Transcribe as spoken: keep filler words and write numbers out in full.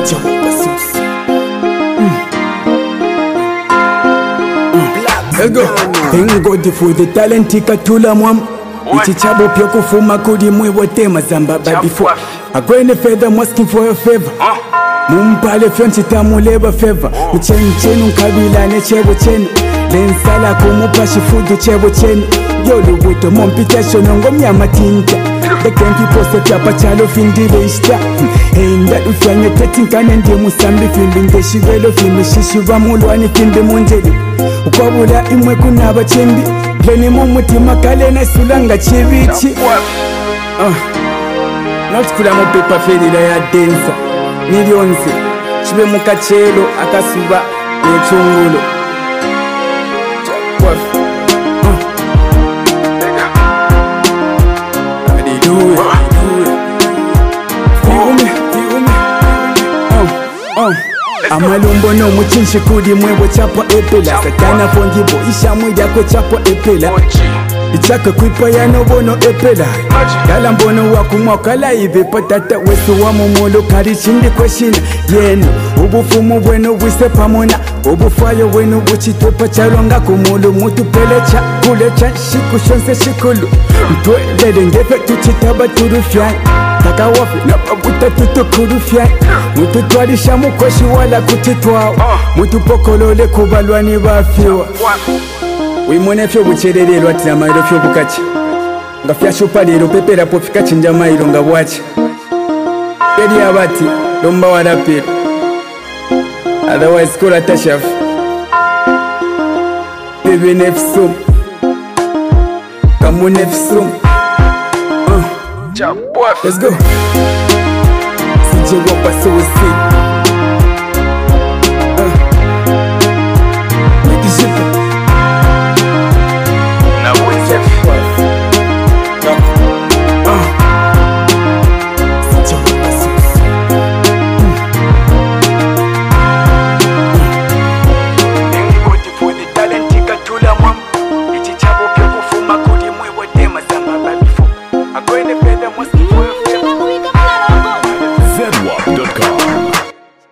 Let's go. Thank God for the talent ikatula mwam. Ichi chabo pyo kufuma kudi mwe wote mazamba but before I go any further I'm asking for a favor. Mumpale fyonchi tamuleba favor. Mchenu chenu kabila ne chebo chenu. Lensala kumupa shifudu chebo chenu. Yolu wito mompita shonongo mnyama tinta. The can people set up a chalo findile ishta. Hey nda ufanye tetinkane ndi musambi fimbi ndeshi velo fimbi shishiva mulwani fimbi munjeli. Ukwabula imwe kuna bachimbi. Pleni mumutima kale na sulanga chivichi. uh. Not kula mo pepa felila ya densa Nilionzi chibe mukachelo akasuba nechungulo. Amalumbo no muchinshi kudi mwewo chapwa epela. Satana fongibo isha mwida kwe chapwa epela. Ichaka kwipa ya nobono epela. Dala mbono waku mwakala hivi patata wesu wa mumulo kari chindi kwe shina. Yeno ubufumu weno wise pamona. Ubufayo weno uchitopa charonga kumulu. Mutu pelecha kulecha shiku shonse shikulu. Mtwele ngefe tuchitaba turufyani. Taka wafi na pabuta tutukurufya. Mutu twarisha mukoshi wala kutitwao. Mutu pokolole kubalwani bafiwa. Wimone fyo buchererero ati na mairo fyo bukachi. Nga fya shupa lero pepera po fika chinja mairo nga bwachi. Yedi abati lomba warapiro. Otherwise kola tashaf. Bebe nefsum. Kamu nefsum. Let's go. C J Wapa so sick.